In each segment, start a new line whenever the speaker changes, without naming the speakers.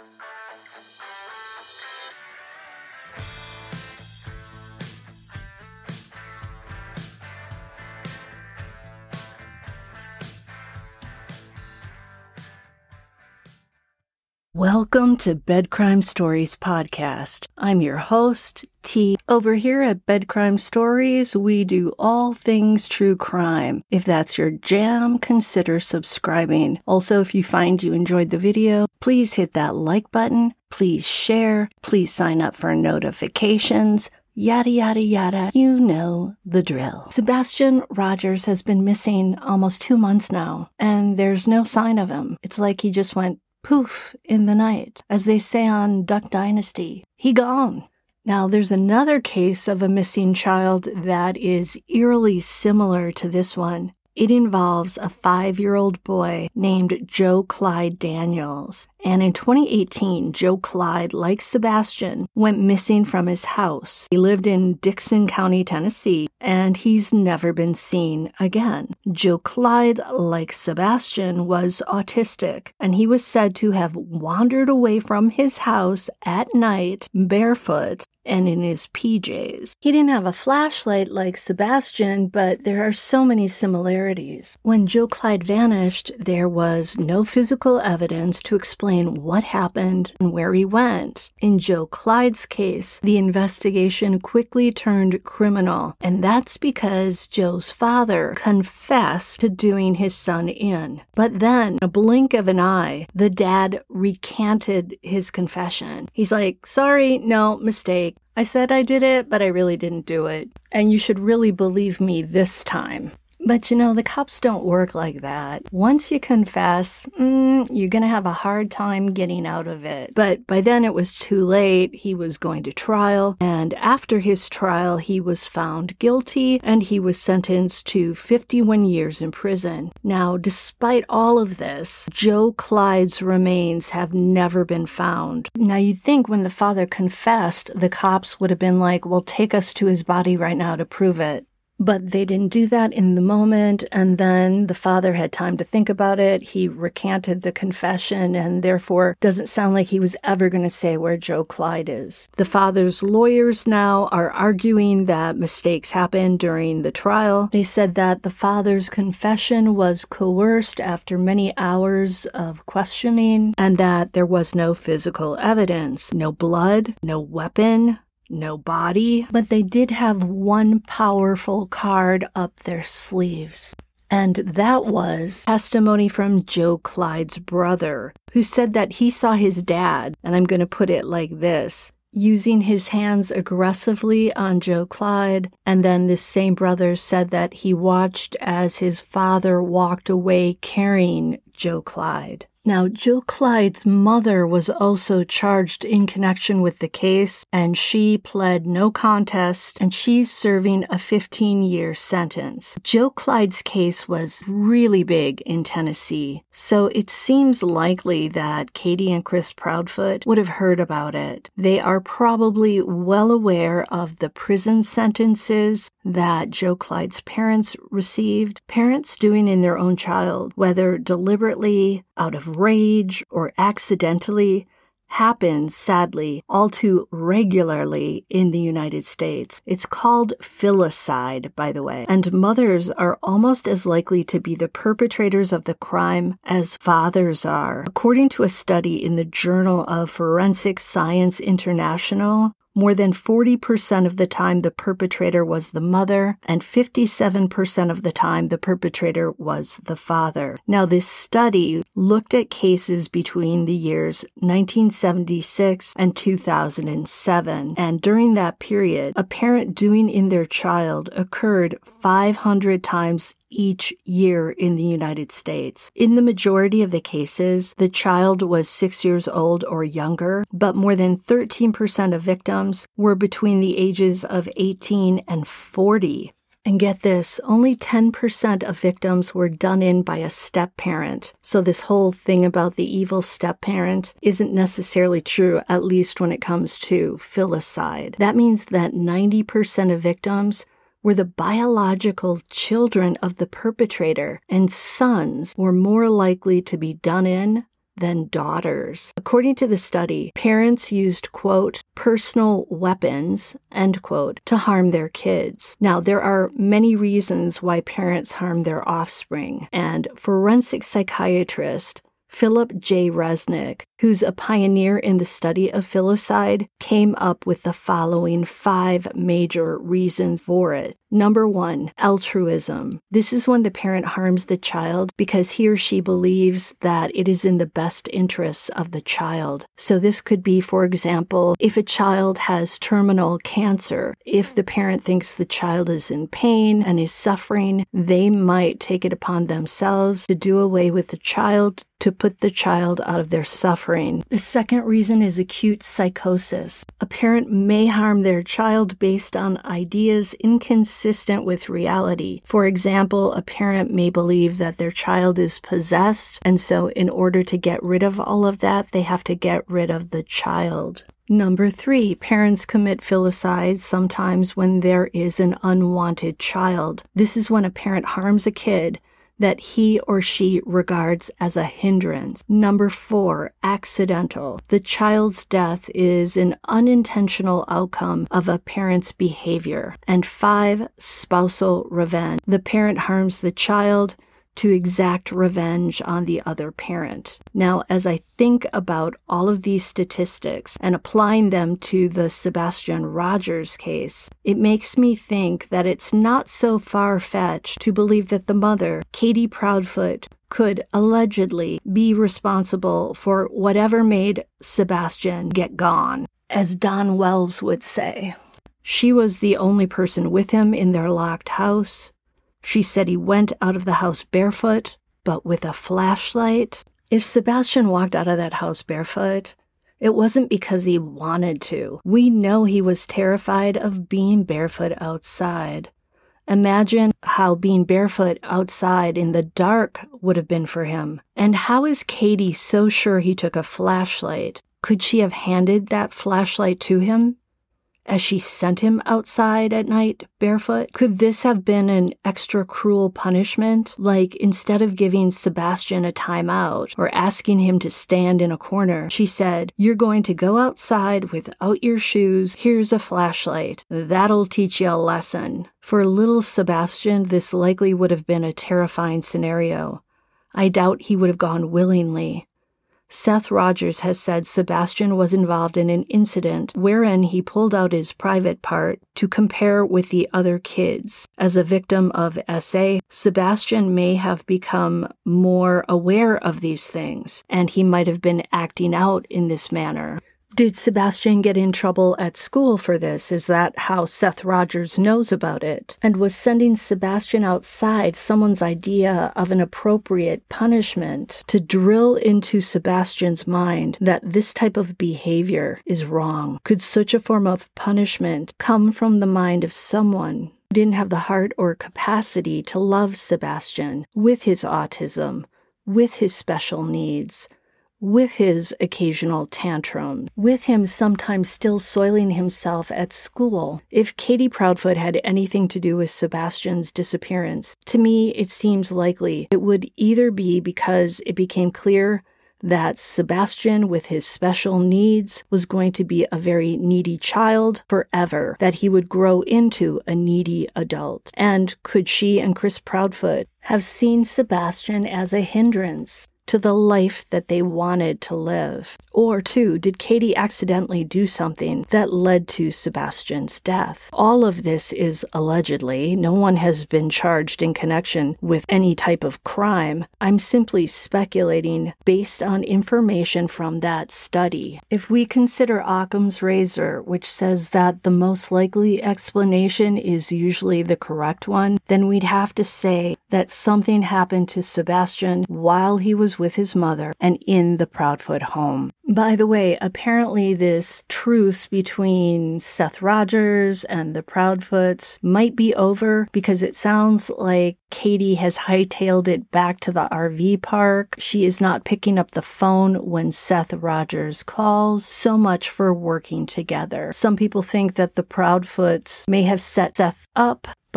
Welcome to Bed Crime Stories Podcast. I'm your host, T. Over here at Bed Crime Stories, we do all things true crime. If that's your jam, consider subscribing. Also, if you find you enjoyed the video, please hit that like button, please share, please sign up for notifications. Yada, yada, yada. You know the drill. Sebastian Rogers has been missing almost 2 months now, and there's no sign of him. It's like he just went poof in the night. As they say on Duck Dynasty, he gone. Now, there's another case of a missing child that is eerily similar to this one. It involves a 5-year-old boy named Joe Clyde Daniels. And in 2018, Joe Clyde, like Sebastian, went missing from his house. He lived in Dickson County, Tennessee, and he's never been seen again. Joe Clyde, like Sebastian, was autistic, and he was said to have wandered away from his house at night, barefoot, and in his PJs. He didn't have a flashlight like Sebastian, but there are so many similarities. When Joe Clyde vanished, there was no physical evidence to explain what happened and where he went. In Joe Clyde's case, the investigation quickly turned criminal, and that's because Joe's father confessed to doing his son in. But then, in a blink of an eye, the dad recanted his confession. He's like, sorry, no, mistake. I said I did it, but I really didn't do it. And you should really believe me this time. But you know, the cops don't work like that. Once you confess, you're going to have a hard time getting out of it. But by then it was too late. He was going to trial. And after his trial, he was found guilty and he was sentenced to 51 years in prison. Now, despite all of this, Joe Clyde's remains have never been found. Now, you'd think when the father confessed, the cops would have been like, well, take us to his body right now to prove it. But they didn't do that in the moment, and then the father had time to think about it. He recanted the confession, and therefore doesn't sound like he was ever going to say where Joe Clyde is. The father's lawyers now are arguing that mistakes happened during the trial. They said that the father's confession was coerced after many hours of questioning, and that there was no physical evidence, no blood, no weapon, no body, but they did have one powerful card up their sleeves. And that was testimony from Joe Clyde's brother, who said that he saw his dad, and I'm going to put it like this, using his hands aggressively on Joe Clyde, and then this same brother said that he watched as his father walked away carrying Joe Clyde. Now, Joe Clyde's mother was also charged in connection with the case, and she pled no contest, and she's serving a 15-year sentence. Joe Clyde's case was really big in Tennessee, so it seems likely that Katie and Chris Proudfoot would have heard about it. They are probably well aware of the prison sentences that Joe Clyde's parents received. Parents doing in their own child, whether deliberately, out of rage, or accidentally, happens, sadly, all too regularly in the United States. It's called filicide, by the way, and mothers are almost as likely to be the perpetrators of the crime as fathers are. According to a study in the Journal of Forensic Science International, more than 40% of the time the perpetrator was the mother, and 57% of the time the perpetrator was the father. Now, this study looked at cases between the years 1976 and 2007, and during that period, a parent doing in their child occurred 500 times each year in the United States. In the majority of the cases, the child was 6 years old or younger, but more than 13% of victims were between the ages of 18 and 40. And get this, only 10% of victims were done in by a step-parent. So this whole thing about the evil step-parent isn't necessarily true, at least when it comes to filicide. That means that 90% of victims were the biological children of the perpetrator, and sons were more likely to be done in than daughters. According to the study, parents used, quote, personal weapons, end quote, to harm their kids. Now, there are many reasons why parents harm their offspring, and forensic psychiatrist Philip J. Resnick, who's a pioneer in the study of filicide, came up with the following 5 major reasons for it. Number 1, altruism. This is when the parent harms the child because he or she believes that it is in the best interests of the child. So this could be, for example, if a child has terminal cancer, if the parent thinks the child is in pain and is suffering, they might take it upon themselves to do away with the child, to put the child out of their suffering. The second reason is acute psychosis. A parent may harm their child based on ideas inconsistent with reality. For example, a parent may believe that their child is possessed, and so in order to get rid of all of that, they have to get rid of the child. Number 3, parents commit filicide sometimes when there is an unwanted child. This is when a parent harms a kid that he or she regards as a hindrance. Number 4, accidental. The child's death is an unintentional outcome of a parent's behavior. And 5, spousal revenge. The parent harms the child to exact revenge on the other parent. Now, as I think about all of these statistics and applying them to the Sebastian Rogers case, it makes me think that it's not so far-fetched to believe that the mother, Katie Proudfoot, could allegedly be responsible for whatever made Sebastian get gone. As Don Wells would say, she was the only person with him in their locked house. She said he went out of the house barefoot, but with a flashlight. If Sebastian walked out of that house barefoot, it wasn't because he wanted to. We know he was terrified of being barefoot outside. Imagine how being barefoot outside in the dark would have been for him. And how is Katie so sure he took a flashlight? Could she have handed that flashlight to him as she sent him outside at night barefoot? Could this have been an extra cruel punishment? Like, instead of giving Sebastian a timeout or asking him to stand in a corner, she said, "You're going to go outside without your shoes. Here's a flashlight. That'll teach you a lesson." For little Sebastian, this likely would have been a terrifying scenario. I doubt he would have gone willingly. Seth Rogers has said Sebastian was involved in an incident wherein he pulled out his private part to compare with the other kids. As a victim of SA, Sebastian may have become more aware of these things, and he might have been acting out in this manner. Did Sebastian get in trouble at school for this? Is that how Seth Rogers knows about it? And was sending Sebastian outside someone's idea of an appropriate punishment to drill into Sebastian's mind that this type of behavior is wrong? Could such a form of punishment come from the mind of someone who didn't have the heart or capacity to love Sebastian with his autism, with his special needs, with his occasional tantrum, with him sometimes still soiling himself at school? If Katie Proudfoot had anything to do with Sebastian's disappearance, to me it seems likely it would either be because it became clear that Sebastian, with his special needs, was going to be a very needy child forever, that he would grow into a needy adult. And could she and Chris Proudfoot have seen Sebastian as a hindrance to the life that they wanted to live? Or, two, did Katie accidentally do something that led to Sebastian's death? All of this is allegedly. No one has been charged in connection with any type of crime. I'm simply speculating based on information from that study. If we consider Occam's razor, which says that the most likely explanation is usually the correct one, then we'd have to say that something happened to Sebastian while he was with his mother and in the Proudfoot home. By the way, apparently this truce between Seth Rogers and the Proudfoots might be over because it sounds like Katie has hightailed it back to the RV park. She is not picking up the phone when Seth Rogers calls. So much for working together. Some people think that the Proudfoots may have set Seth up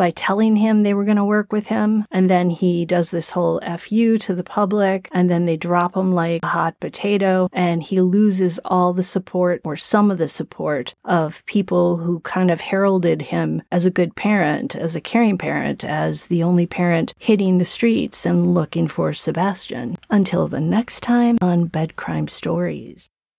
by telling him they were going to work with him. And then he does this whole FU to the public, and then they drop him like a hot potato, and he loses all the support or some of the support of people who kind of heralded him as a good parent, as a caring parent, as the only parent hitting the streets and looking for Sebastian. Until the next time on Bed Crime Stories.